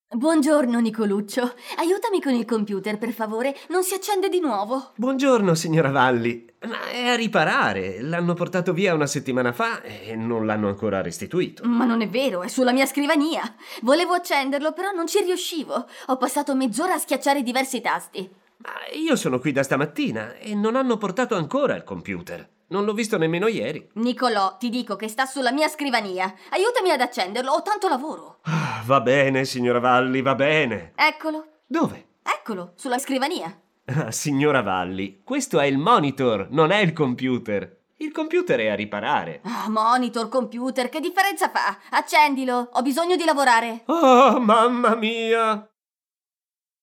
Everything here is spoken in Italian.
Buongiorno Nicoluccio, aiutami con il computer per favore, non si accende di nuovo. Buongiorno, signora Valli. Ma è a riparare. L'hanno portato via una settimana fa e non l'hanno ancora restituito. Ma non è vero, è sulla mia scrivania. Volevo accenderlo, però non ci riuscivo. Ho passato mezz'ora a schiacciare diversi tasti. Ma io sono qui da stamattina e non hanno portato ancora il computer. Non l'ho visto nemmeno ieri. Nicolò, ti dico che sta sulla mia scrivania. Aiutami ad accenderlo, ho tanto lavoro. Va bene, signora Valli, va bene. Eccolo, Dove? eccolo, sulla scrivania. Signora Valli, questo è il monitor, non è il computer. Il computer è a riparare. Monitor, computer, che differenza fa? Accendilo, ho bisogno di lavorare. Oh, mamma mia!